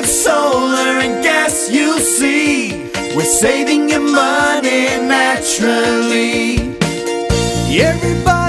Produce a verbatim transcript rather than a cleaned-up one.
with solar and gas, you see, we're saving you money naturally. Everybody